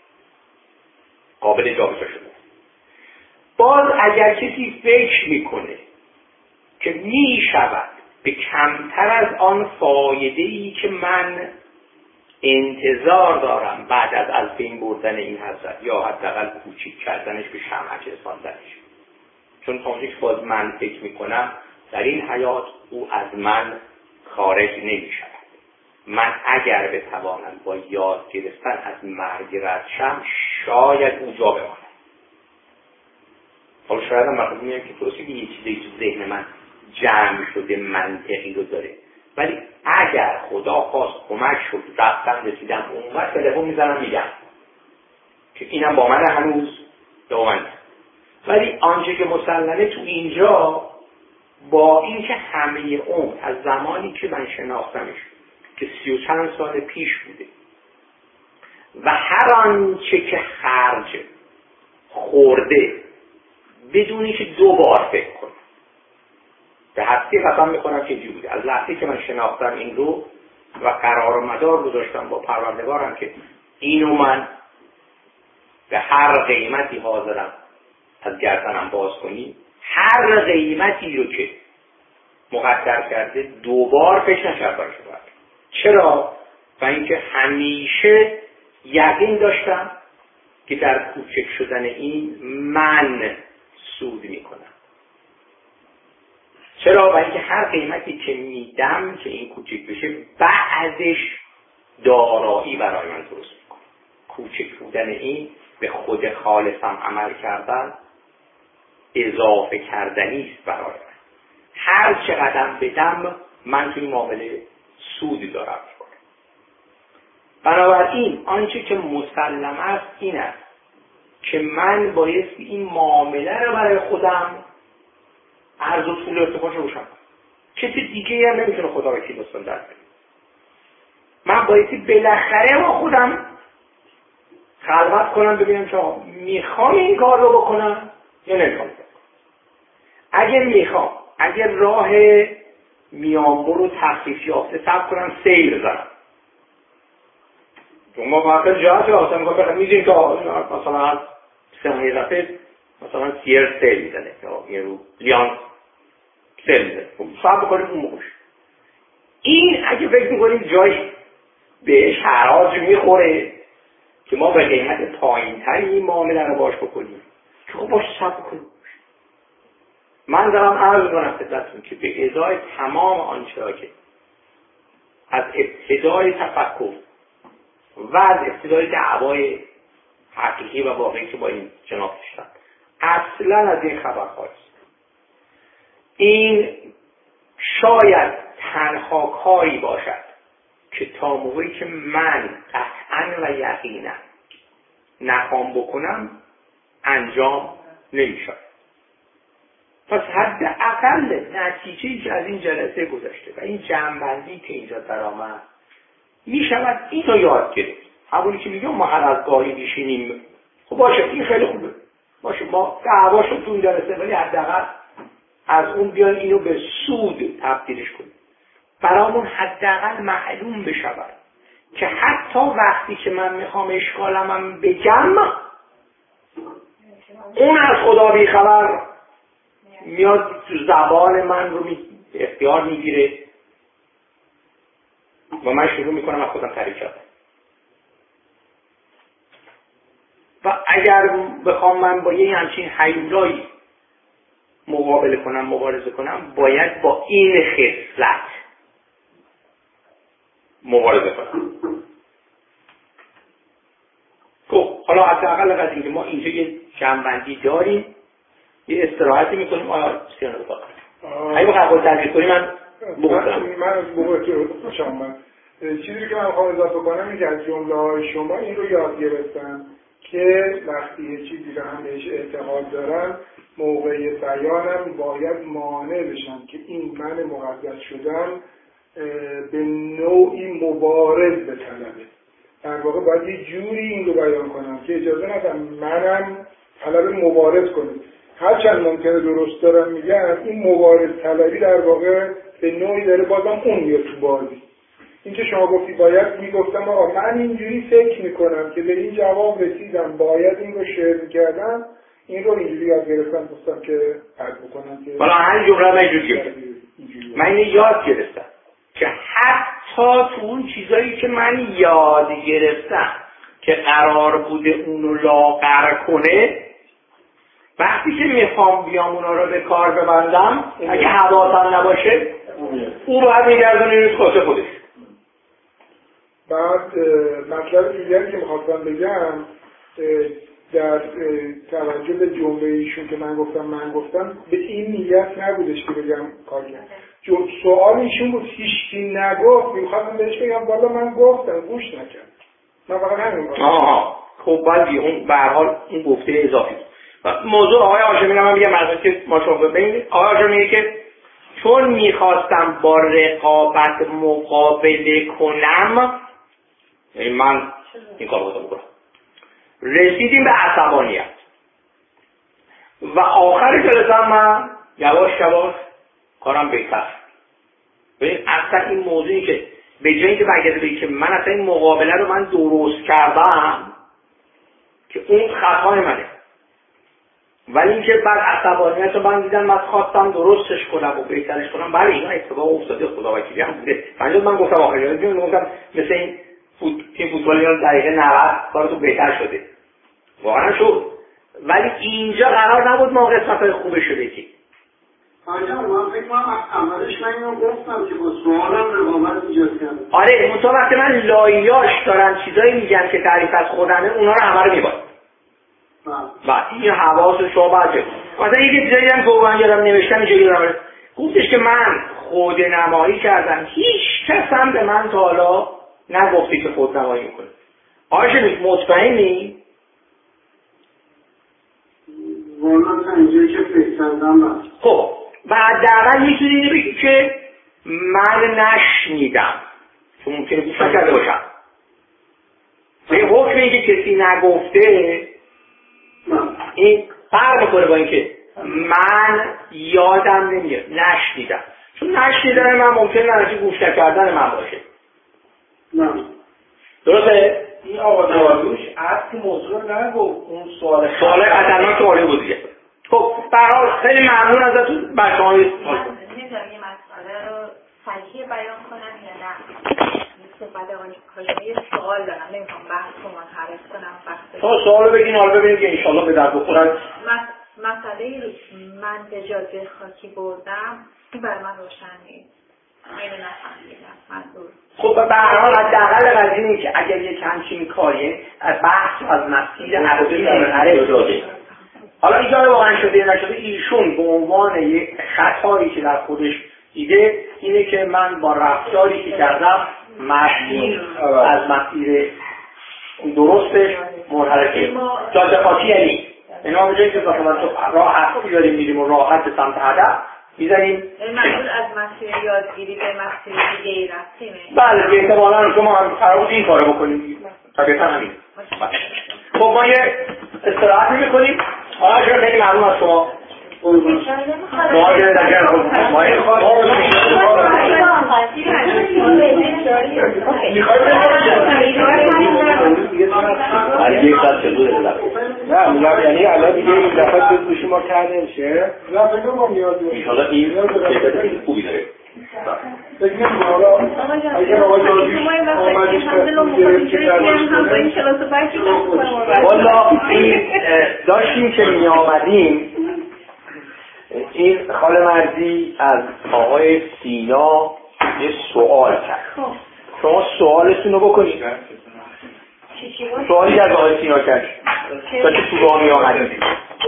قابل جابجا شده. باز اگر کسی فکر میکنه که میشود به کمتر از آن فایده‌ای که من انتظار دارم بعد از بین بردن این حضرت یا حداقل کوچیک کردنش به شمعک رساندنش، چون تا اونجا که باز من فکر میکنم در این حیات او از من خارج نمیشود. من اگر بتوانم با یاد گرفتن از مرگ رد شم شاید اونجا بمانم. حالا شاید هم مقدم میگم که درسته که یه چیزی تو ذهن من جمع شده منطقی رو داره، ولی اگر خدا خواست کمک شد رفتم رسیدم اون وقت تلفن میزنم میگم که اینم با من هنوز با من. ولی آنچه که مسلمه تو اینجا با اینکه همه عمر از زمانی که من شناختمش که 30 و چند سال پیش بوده و هر آنچه که خرج خورده بدونی که 2 بار فکر کنم به هستی قسم میکنم که اینجوری بوده. از لحظه که من شناختم این رو و قرار و مدار گذاشتم با پروردگارم که اینو من به هر قیمتی حاضرم از گردنم باز کنی، هر قیمتی رو که مقدر کرده 2 بار فکر نکردم شد. چرا؟ و اینکه همیشه یقین داشتم که در کوچک شدن این من سود میکنم. چرا؟ و اینکه هر قیمتی که میدم که این کوچک بشه بعدش دارایی برای من درست میکنه. کوچک بودن این به خود خالصم عمل کردن اضافه کردنی است برای من. هر چقدر بدم من توی معامله سودی دارم میکنم. بنابراین آنچه که مسلم است این است که من بایستی این معامله رو برای خودم عرض و طول ارتفاعش رو روشن کنم. کسی دیگه هم نمیتونه خدا وکیل بستن در کنه. من بایستی بالاخره با خودم خلوت کنم ببینم که میخوام این کار رو بکنم یا نمیخوام بکنم. اگر میخوام، اگر راه میانبر و تخفیف یافته سب کنم سیل بزنم، چون ما واقعا جهاز آسان میکنم بخوام میزیم که مثلا 3 ماهی دفعه مثلا سیر سیل میزنه یا یه رو لیان سیل میزنه، سب بکنیم اون موقعش. این اگه فکر میکنیم جای بهش حراج میخوره که ما به قیمت پایین تری این معامله رو باش بکنیم که خب باش سب بکنیم. من دارم عرض میکنم خدمتتون که به ازای تمام آنچه را که از ابتدای تفکر و از ابتدای دعوای حقیقی و واقعی که با این جناب داشتن اصلا از این خبر خواهست. این شاید تنها کاری باشد که تا موقعی که من قطعا و یقینا نخوام بکنم انجام نمی‌شود. پس حداقل نتیجه‌ای که از این جلسه گذشته و این جمع‌بندی که اینجا درآمد می‌شود اینو یاد گرفت. همونی که میگم ما هر از گاهی بشینیم خب باشه این خیلی خوبه، باشه ما دعوا شد تو این جلسه ولی حداقل از اون بیان اینو به سود تبدیلش کنیم. برامون حداقل معلوم بشود که حتی وقتی که من میخوام اشکالمم بگم اون از خدا بیخبر میاد تو زبان من رو اختیار میگیره و من شروع میکنم از خودم تعریف کردن. و اگر بخوام من با یه همچین هیولایی مقابله کنم، مبارزه کنم، باید با این خصلت مبارزه کنم. خب حالا حداقل از اینکه ما اینجا یه جمع‌بندی داریم، یه استراحتی میکنیم. آیا سیانه بخواه اگه بخواه خود ترجیح کنیم من بگذارم. من از بگذارم چیزی که من خواهم اضافه کنم این که از جمله های شما این رو یاد گرفتم که وقتی یه چیزی رو هم بهش اعتقاد دارم موقع بیانم باید مانع بشم که این من مقدس شدن به نوعی مبارز بطلبه. در واقع باید یه جوری این رو بیان کنم که اجازه ندم منم طلب مبارز کنم. هرچند ممکنه درست دارم میگم این مبارز طلبی در واقع به نوعی داره بازم اون میاد تو بازی. این که شما گفتی باید میگفتم آقا من اینجوری فکر میکنم که به این جواب رسیدم باید این رو شعر میکردم، این رو اینجوری یاد گرفتم گفتم که عرض بکنم که حالا هر جمله من اینجوری گرفتم. من اینو یاد گرفتم که حتی تو اون چیزایی که من یاد گرفتم که قرار بوده اونو لاغر کنه، وقتی که میخوام بیام اونا رو به کار ببندم اگه حواسم نباشه او باید میگردونه این کاسه خودش. بعد مطلب دیگری که میخواستم بگم در توجه به جمله ایشون که من گفتم به این نیت نبودش که بگم کار کرد. سوال ایشون بود هیچکی نگفت، میخواستم بهش بگم والا من گفتم گوش نکرد. من فقط همین گفتم. خب ولی اون به هر حال اون گفته اضافی بود. موضوع آقای هاشمی من میگم مثلا که ما شما ببینید آقای هاشمی میگه که چون میخواستم با رقابت مقابله کنم من این کار رو بکنم، رسیدیم به عصبانیت و آخر جلسه من یواش یواش کارم بهتر. ببین اصلا این موضوعی که به جای اینکه برگرده بگی که من اصلا این مقابله رو من درست کردم که اون خطای منه، ولی اینکه بعد عصبانیت رو من دیدم من خواستم درستش کنم و بهترش کنم، بله اینا اتفاق افتاده، خدا وکیلی هم بوده. من گفتم آخر جلسه گفتم مثل این تیم فوتبالیان دقیقه 90 کارتون بهتر شده، واقعا شد، ولی اینجا قرار نبود ما قسمت‌های خوبه شده که من فکر کنم اولش من اینو گفتم که با سوالم رقابت ایجاد کردم. آره منطقه وقتی من لایاش دارن چیزایی میگن که تعریف از خودمه اونا رو همه رو میباید و این حواس شما باشه. مثلا یکی چیزایی هم گوانگرم نوشتم اینجا گیرم گفتش که من خود نمایی کردم، هیچ کس هم به من تا حالا نگفتی که خود نمایی میکنه. آشمیش مطمئنی؟ والا تا اینجایی که فکر کردم خب بعد حداقل یه چیزی بگی که من نشنیدم، چون ممکنه گوش نکرده باشم. به حکم اینکه کسی نگفته این فرق میکنه با اینکه من یادم نمیاد نشنیدم، چون نشنیدن من ممکنه نتیجه گوش نکردن من باشه. درسته؟ این آقا داروش اصل موضوع رو نگفت، اون سوال خطرناک سوالی بود دیگه. خب به هر حال خیلی ممنون ازتون. بچه‌ها من نمی‌دونم یه مسئله رو صحیح بیان کنم یا نه. بعد آقای سوال دارم، نمی‌خوام بحث رو منحرف کنم. تو سوالو بگین حالا ببینیم که انشالله به درد بخورن. مسئله من به جاده خاکی بردم این برای من روشن نیست. اینو نفهمیدم منظور. خب به هر حال حداقل قضیه که اگر یک همچین کاری بحث از مسیر اصلی منحرف شده، حالا ایجاد واقعا شده یا نشده، ایشون به عنوان یک خطایی که در خودش دیده اینه که من با رفتاری که کردم مسیر از مسیر درستش منحرف شده. جاده خاکی یعنی اینا به جایی که مثلا تو راحت بیاریم میریم و راحت به سمت هدف میزنیم. منظور از مسیر یادگیری به مسیر دیگه رفتیمه. بله احتمالاً شما هم قرار بود این کارو بکنید. طبیعتا همین. خب ما یه استراحت می‌کنیم. آقا خیلی ممنون از شما. نه میگم یعنی الان دیگه این دفعه گوش ما کرده میشه. نه فکر کنم نیاز نیست. ان شاء الله این شرکت خیلی خوبی داره. فکر نمی‌کنم حالا اگه آقا جوزی اومدش والا داشتیم که می آمدیم این خاله مرزی از آقای سینا یه سوال کرد. شما سوالتون رو بکنید. سوالی از آقای سینا کرد تا که تو راه می آمدیم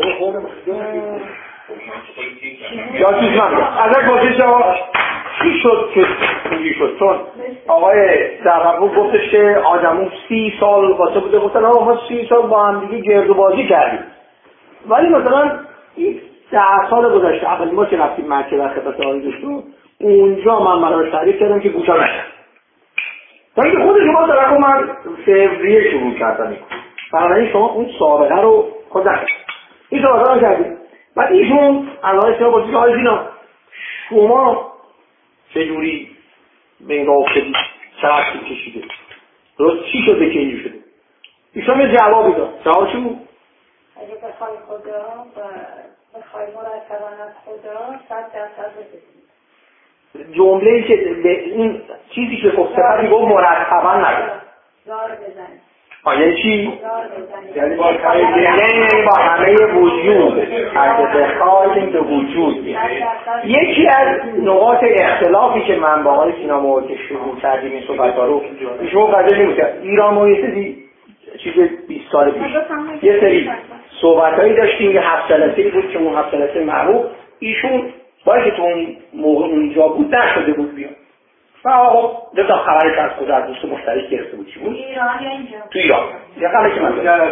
یا توز من ازش بازی شما چی شد که خوبی شد؟ چون آقای درقبو گفتش که آدمون 30 سال واسه بوده، گفتن آقا ما 30 سال با هم دیگه گرد و بازی کردیم، ولی مثلا این 10 سال گذشته اولین ما که رفتیم مکه در خدمت آقای دکتر اونجا من براش تعریف کردم که گوشا نشد تا اینکه خود شما درقبو من فوریه شروع کردم بنابراین شما اون سابقه رو خود نکرد این سابقه رو کردیم. بعد ایشون الان شما بازی که آقای زینا شما چجوری به این راه افتادید؟ چقدر طول کشیده؟ درست چی شده که اینجور شده؟ ایشون یه جوابی داد. جواب چی بود؟ اگه بخوای خدا و بخوای مرتباً از خدا 100% بسید. جمله‌ای که به این چیزی که صفتی گفت مرتباً نگه. زار بزنید. یعنی چی؟ یعنی با همه وجود از بخواهیم به وجود بیاد. یکی از نقاط اختلافی که من با آقای سینا موقع شروع کردیم این صحبت‌ها رو ایشون قضیه نمی‌کرد. ایران ما یه چیز 20 سال پیش یه سری صحبت‌هایی داشتیم که 7 جلسه‌ای بود که اون 7 جلسه معروف ایشون باید که تو اون موقع اونجا بود نشده بود بیاد. و آقا دو خبرش از کجا از دوست مشترک گرفته بود چی بود؟ ایران یا اینجا؟ تو ایران. یقینا که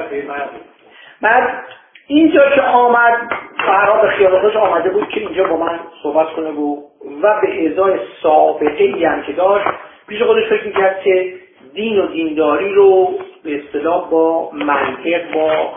من اینجا که آمد فرا به خیال خودش آمده بود که اینجا با من صحبت کنه و به ازای سابقه‌ای هم که داشت پیش خودش فکر می‌کرد که دین و دینداری رو به اصطلاح با منطق با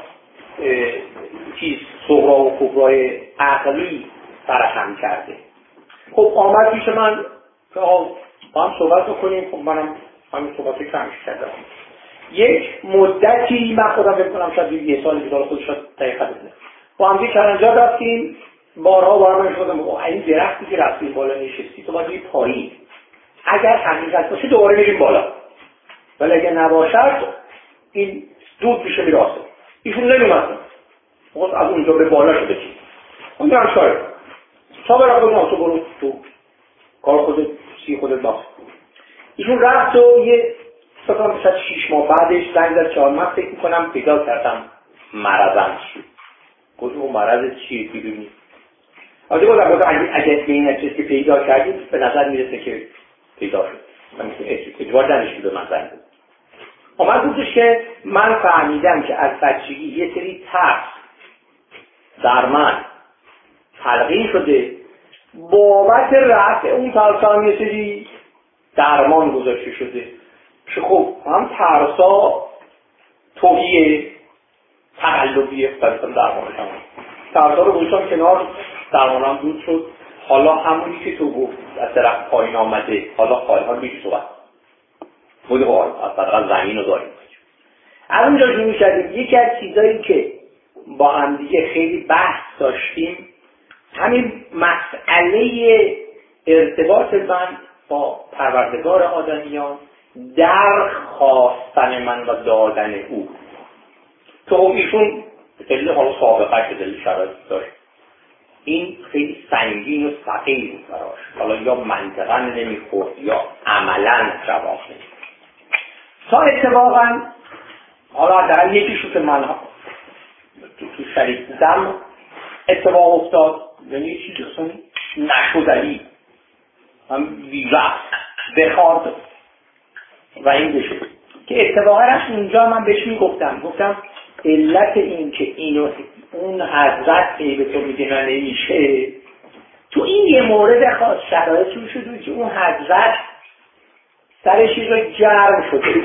صغرا و کبرای عقلی فراهم کرده. خب آمد پیش من که با هم صحبت بکنیم. خب منم همین صحبتی که همیشه کردم. یک مدتی من خودم فکر کنم شاید یه سال دیگه خودش شد دقیقا بزنه با هم دیگه کلنجا رفتیم بارها برمش شدم این درختی که رفتیم بالا نشستی تو باید پایین اگر حقیقت باشه دوباره میریم بالا ولی اگر نباشد این دود میشه میره آسمان. ایشون نمیمد از اونجا به بالا شده چی اون هم شاید تا برای خود ناسو برو تو کار خودت خودت باست. ایشون رفت و یه فکرم بسید 6 ماه بعدش زنگ زد که من فکر میکنم پیدا کردم مرضم شد. گفت اون مرض چیه ببینید؟ از این گفتم اگر به این چیزی که پیدا کردید به نظر میرسه که پیدا شد. من میتونم اجبار نداشتی به من زنگ زد. آمد گفتش که من فهمیدم که از بچگی یه سری ترس در من تلقین شده بابت رفع اون ترسا هم یه سری درمان گذاشته شده که خب هم ترسا توهیه تقلبیه فرستم درمانش هم ترسا رو گذاشتم کنار درمانم دود شد. حالا همونی که تو گفت از طرف پایین آمده حالا خواهی میشه صحبت بوده با از طرف زمین رو داریم. از اونجا شروع کردیم. یکی از چیزایی که با هم دیگه خیلی بحث داشتیم همین مسئله ارتباط من با پروردگار آدمیان در خواستن من و دادن او. تو ایشون دلیل حالا سابقه که دلیل شرایط داشت این خیلی سنگین و ثقیل بود براش. حالا یا منطقا نمیخورد یا عملا جواب نمیداد. تا اتفاقا حالا در یکیشو که من تو شریک بودم اتفاق افتاد یعنی یه چیزی اصلا نشدنی هم ویرخ بخواد و این بشه که اتفاقا اونجا من بهش گفتم علت این که اینو اون حضرت به تو میگه نمیشه، تو این یه مورد خاص شرایطی شده که اون حضرت سرش رو گرم شده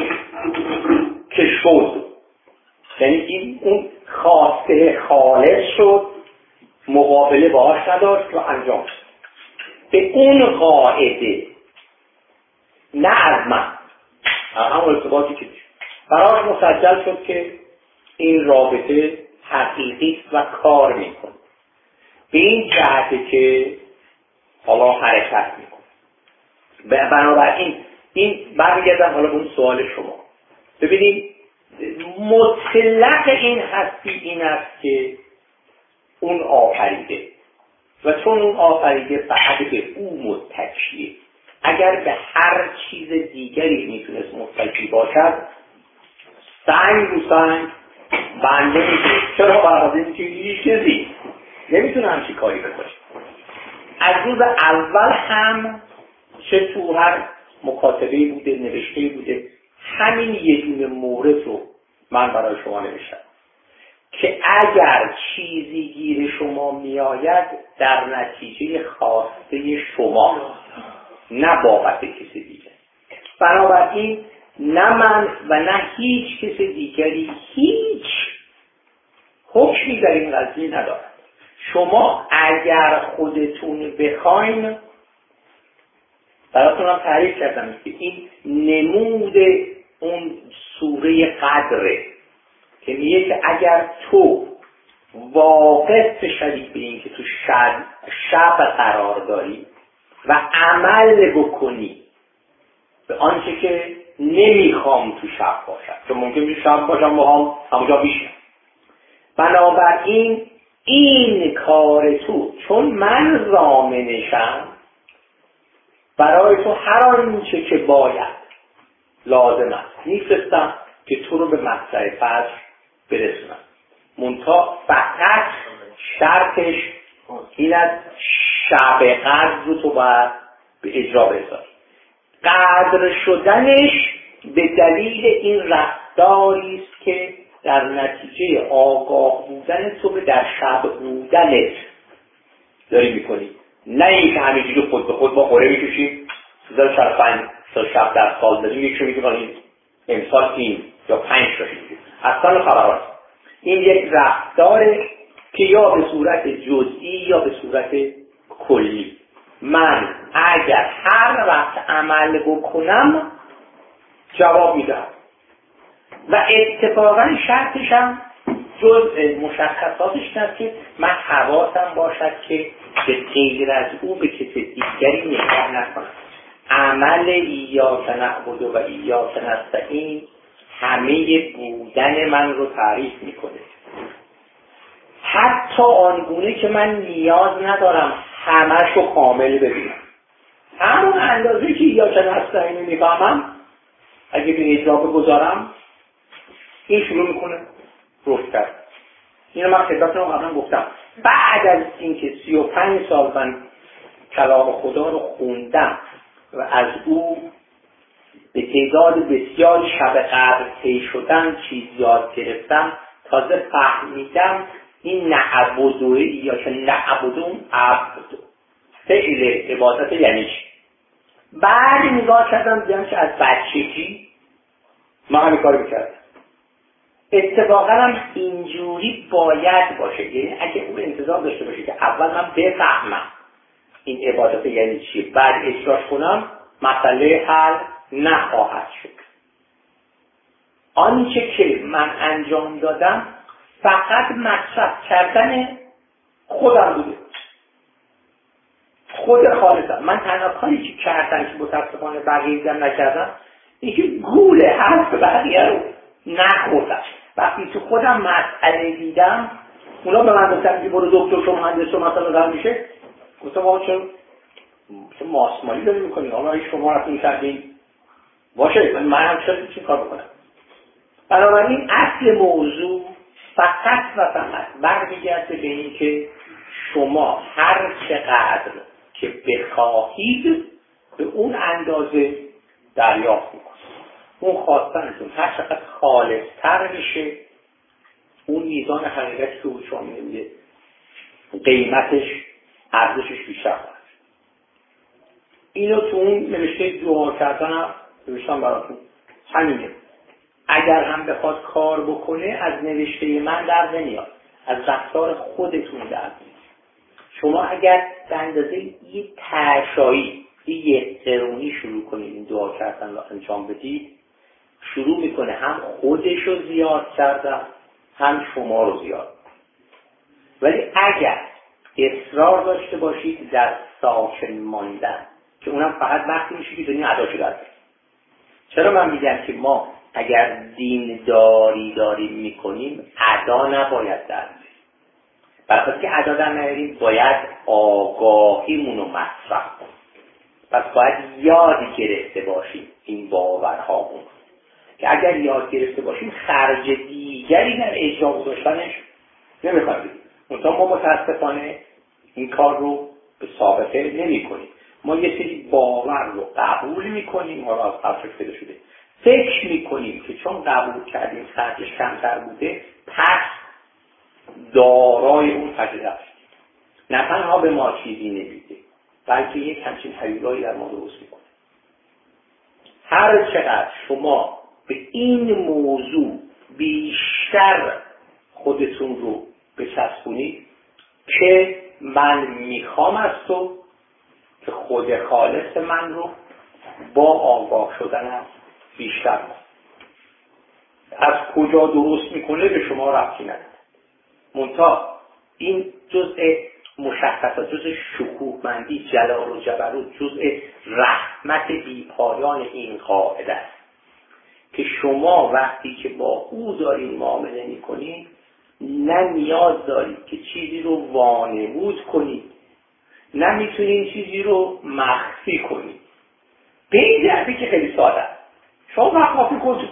که شد، یعنی این اون خواسته خالص شد، مقابله باهاش نداشت و انجام شد به اون قاعده، نه از من همون ارتباطی که براش مسجل شد که این رابطه حقیقی و کار میکنه، به این جهته که حالا حرکت میکنه. بنابراین این برمیگردم حالا به اون سوال شما. ببینید مطلق این هستی این است که اون آفریده و چون اون آفریده فقط به او متکیه، اگر به هر چیز دیگری میتونست متکی باشد سنگ رو سنگ بنده میشه، چرا برای این چیزی نمیتونه همچی کاری بکنه. از روز اول هم چه تو هر مکاتبه بوده نوشته بوده همین یه دونه مورد رو من برای شما نوشتم که اگر چیزی گیر شما میآید در نتیجه خواسته شما، نه بابت کسی دیگر. بنابراین نه من و نه هیچ کس دیگری هیچ حکمی در این قضیه ندارد. شما اگر خودتون بخواین، براتون هم تعریف کردم که این نمود اون سوره قدره که میگه که اگر تو واقف شدی به این که تو شب قرار داری و عمل بکنی به آنچه که نمیخوام تو شب باشم، چون ممکن شب باشم با هم همونجا بیشتر، بنابراین این کار تو چون من ضامنشم برای تو هر آنچه که باید لازم است میفرستم که تو رو به مطلع فجر برسونم. منتها فقط شرطش این از شب قدر رو تو باید به اجرا بذاری. قدر شدنش به دلیل این رفتاری است که در نتیجه آگاه بودن تو به در شب بودنت داری میکنی، نه این که همینجوری خود به خود با خوره میکشیم 45 تا شب در سال داریم یک شو میکنیم امسال این یا 5 تا شدیم اصلا خبرات. این یک رفتاره که یا به صورت جزئی یا به صورت کلی. من اگر هر وقت عمل بکنم جواب میدم و اتفاقا شرطشم جز مشخصاتش هست که من حواسم باشد که به غیر از او به کسی دیگری نگاه نکنم. عمل ایاک نعبد و ایاک نستعین همه بودن من رو تعریف میکنه، حتی آنگونه که من نیاز ندارم همش رو کامل ببینم. همون اندازه که ایاک نستعین میفهمم اگه به اجرا بگذارم این شروع میکنه رشد کرد. اینو من خدمتتون قبلا گفتم. بعد از اینکه 35 سال من کلام خدا رو خوندم و از او به تعداد بسیار شب قدر طی شدن چیز یاد گرفتم، تازه فهمیدم این نعبدوه یا که نعبدون عبد فعل عبادت یعنی چی. بعد نگاه کردم دیدم که از بچگی من همین کار میکردم. اتفاقا هم اینجوری باید باشه، یعنی اگه اون انتظار داشته باشه که اول من بفهمم این عبادت یعنی چی بعد اجراش کنم، مسئله حل نخواهد شد. آنچه که من انجام دادم فقط مصرف کردن خودم بوده، خود خالصم. من تنها کاری که کردم که متاسفانه بقیه دیدم نکردم اینکه گول حرف بقیه رو نخوردم. وقتی تو خودم مسئله دیدم اونا به من گفتن که برو دکتر شو مهندس شو مثلا دارم میشه، گفتم آقا چون ماسمالی داری میکنی، حالا هیچ شما رفتون کردین باشه من هم چه کار بکنم. بنابراین اصل موضوع فقط و فقط برمیگرده به این که شما هر چقدر که بخواهید به اون اندازه دریافت میکنید. اون خواستنتون هر چقدر خالصتر میشه اون میزان حقیقتی که شما میگه قیمتش ارزشش بیشتر خواهد. اینو تو اون نوشته دعا کردن نوشتم براتون همینه. اگر هم بخواد کار بکنه از نوشته من در نمیاد، از رفتار خودتون در میاد. شما اگر به اندازه یه ترشایی یه قرونی شروع کنید این دعا کردن رو انجام بدید، شروع میکنه هم خودش رو زیاد کردن هم شما رو زیاد. ولی اگر اصرار داشته باشید در ساکن ماندن، که اونم فقط وقتی میشه که دنیا ادا شده. چرا من میگم که ما اگر دینداری داریم میکنیم ادا نباید در میاریم؟ برای که ادا در نیاریم باید آگاهیمون رو مصرف کنیم. پس باید یاد گرفته باشیم این باورهامون، که اگر یاد گرفته باشیم خرج دیگری در اجرا گذاشتنش نمیخوایم. منتها ما متاسفانه این کار رو به سابقه نمی کنیم. ما یه سری باور رو قبول میکنیم، حالا از قبل شده شده فکر میکنیم که چون قبول کردیم خرجش کمتر بوده پس دارای اون فضیلت است. نه تنها به ما چیزی نمیده بلکه یک همچین هیولایی در ما درست میکنه. هر چقدر شما به این موضوع بیشتر خودتون رو بچسبونید که من میخوام از تو که خود خالص من رو با آگاه شدنم بیشتر کنم. از کجا درست میکنه به شما ربطی نداره. منتها این جزء مشخصات، جزء شکوهمندی، جلال و جبروت، جزء رحمت بیپایان این قاعده است که شما وقتی که با او دارین معامله میکنید نه نیاز دارید که چیزی رو وانمود کنید، نه میتونید چیزی رو مخفی کنید. به این جهتی که خیلی ساده است. شما مخافی کنید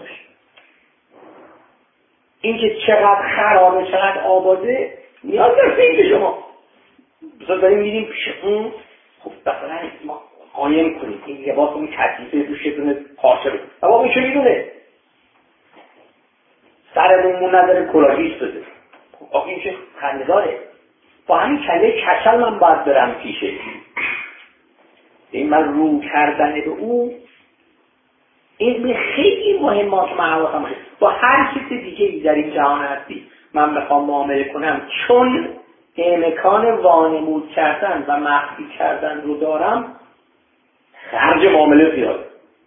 این که چقدر خرابه چقدر آباده نیاز دارید که شما بسید داریم میریم پیش اون. خب مثلا ما قایم کنید این لباس اون کتیفه روش دونه پارچه رو اما اون چه میدونه سرمون نداره کلاهیش داده. آخه این چه خنده‌داره. با همین کله کچل من باید برم پیشه. این من رو کردن به او این خیلی مهمه. من حواسم باشه با هر کسی دیگه ای در این جهان هستی من بخوام معامله کنم چون امکان وانمود کردن و مخفی کردن رو دارم خرج معامله زیاده.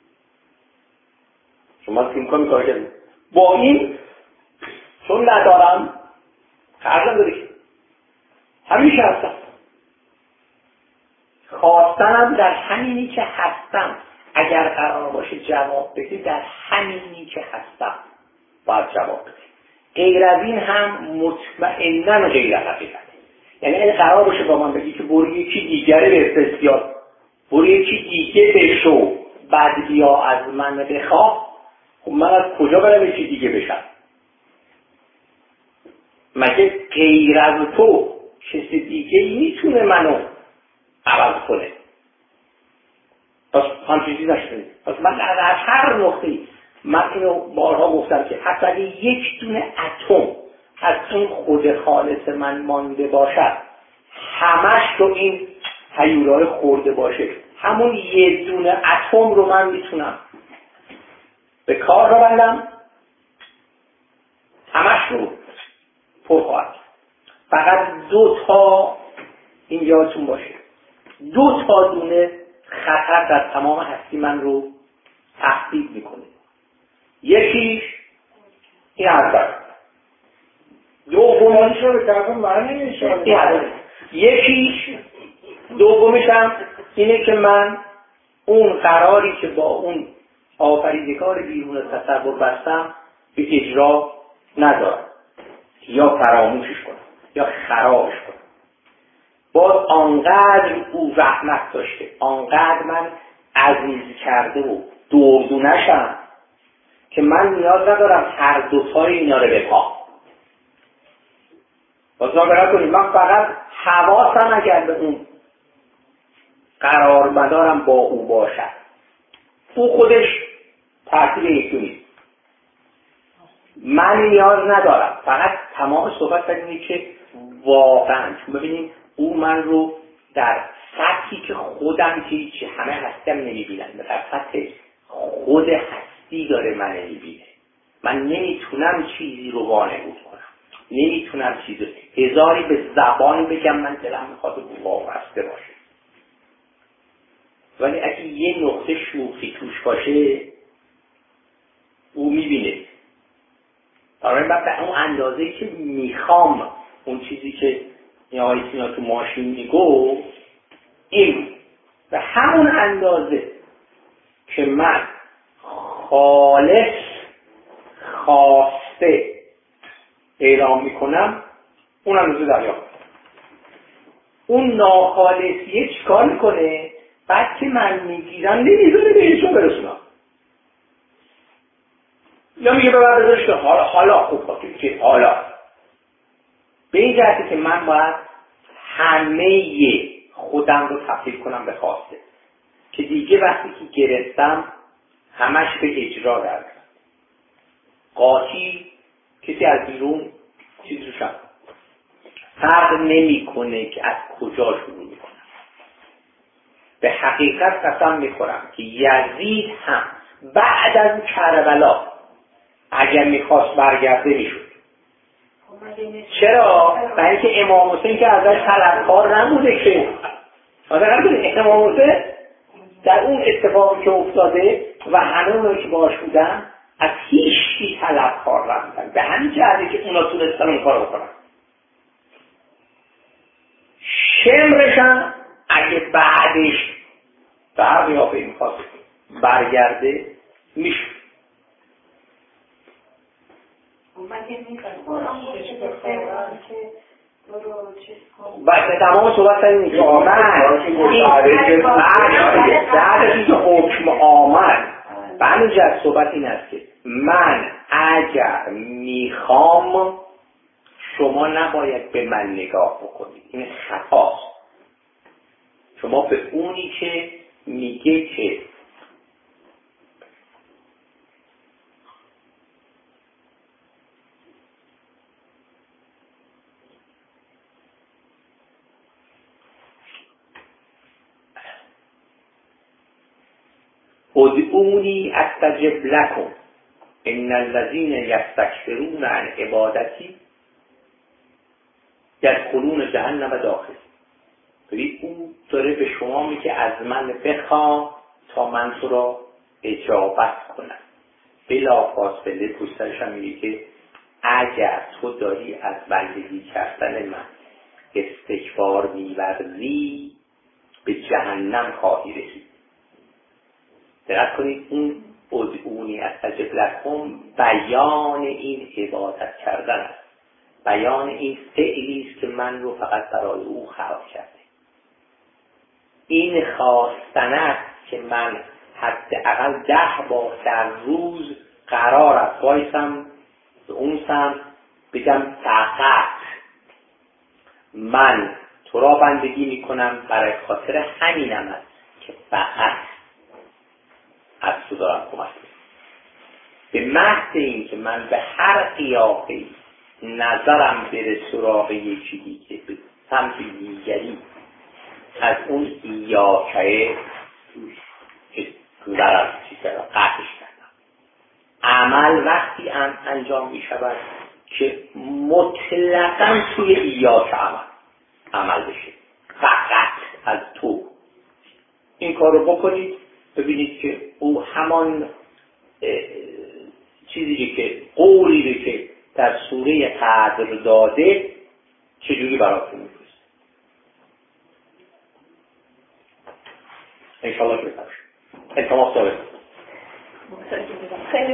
شما امکان کار کردید با این چون ندارم خرجم داری همیشه هستم. خواستنم در همینی که هستم. اگر قرار باشه جواب بدی در همینی که هستم باید جواب بدی. غیر از این هم مطمئناً غیر حقیقته. یعنی اگه قرار باشه با من بگی که برو یکی دیگری به استثیاد برو یکی دیگه بشو بعد بیا از من بخواه، خب من از کجا برم یکی دیگه بشم؟ مگه غیر از تو کسی دیگه میتونه منو عوض کنه؟ پس همچین چیز نشده. پس من از هر نقطه‌ای من اینو بارها گفتم که حتی اگه یک دونه اتم از این خود خالص من مانده باشد همش رو این هیولای خورده باشه همون یه دونه اتم رو من میتونم به کار رو بندم همش رو پر خواهد. فقط 2 تا این یادتون باشه 2 تا دونه خطر در تمام هستی من رو تهدید میکنه. یکیش این اول دومیش رو به طرف من نمیشه. یکیش دومیش هم اینه که من اون قراری که با اون آفریدگار بیرون تصور بستم به اجرا ندارم یا فراموشش کنم یا خرابش کنم. باز آنقدر او رحمت داشته آنقدر من عزیز کرده و دردونشم که من نیاز ندارم هر دوتای اینا رو بپام. باز نگرد کنید من فقط حواسم اگر به اون قرار مدارم با او باشد او خودش ترتیب یکی نیست. من نیاز ندارم فقط تمام صحبت اینه که واقعا ببینید او من رو در سطحی که خودم که هیچی همه هستم نمیبینن، در سطح خود هستی داره من نمیبینه. من نمیتونم چیزی رو وانمود کنم، نمیتونم چیزی هزاری به زبان بگم من دلم میخواد وابسته باشه، ولی اگه یه نقطه شوخی توش باشه او میبینه. برای من به اون اندازه‌ای که میخوام اون چیزی که این آقای سینا تو ماشین میگو این به همون اندازه که من خالص خواسته اعلام میکنم اون اندازه دریا. اون ناخالصیه چیکار میکنه؟ بعد که من میگیرم نمیذاره به هیچ جا برسونم، یا میگه ببر بذارش که حالا خوب باید که حالا به این جهتی که من باید همه خودم رو تبدیل کنم به خواسته که دیگه وقتی که گرفتم همش به اجرا درد. قاطی کسی از بیرون چیز رو شد فرق نمی کنه که از کجا شروع می کنم. به حقیقت قسم می خورم که یزید هم بعد از کربلا اگر می خواست برگرده می شد. چرا؟ برای اینکه امام حسین که ازش طلبکار نبوده که امام حسین در اون اتفاقی که افتاده و همه اونایی که باش بودن از هیچی طلبکار نبودن، به همین جهتی که اونا تونستن اون کار بکنن. شمرشن اگه بعدش در قیافه میخواست برگرده میشه. بعد تمام صحبت این که بعد اینکه حکم آمد به همین جهت صحبت این است که من اگر میخوام شما نباید به من نگاه بکنید، این خطاست. شما به اونی که میگه که ادعونی استجب لکم ان الذین یستکبرون عن عبادتی یدخلون جهنم داخل. ببین او داره به شما میگه از من بخواه تا من تو را اجابت کنم. بلا فاصله پوسترش هم میگه که اگر تو داری از بندگی کردن من استکبار می‌ورزی به جهنم خواهی رسید. دقت کنید اون ادعونی استجب لکم بیان این عبادت کردن است، بیان این فعلی است که من رو فقط برای او خلق کرده. این خواستن است که من حداقل 10 بار در روز قرار است وایسم به اون سمت بگم فقط من تو را بندگی میکنم، برای خاطر همینم است که فقط از تو دارم کمک میکنم. به محض این که من به هر قیافه‌ای نظرم بره سراغ یکی دیگه به سمت دیگری از اون ایاکه که ضرر چی کردم قطعش کردم. عمل وقتی انجام می شود که مطلقاً توی ایاکه عمل بشه، فقط از تو این کار رو بکنید، ببینید که او همان چیزی که قولی رو که در سوره قدر داده چجوری براتون میفرسته. انشاءالله که بترش التماس داره خیلی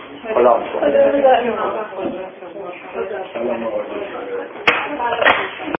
ممنون.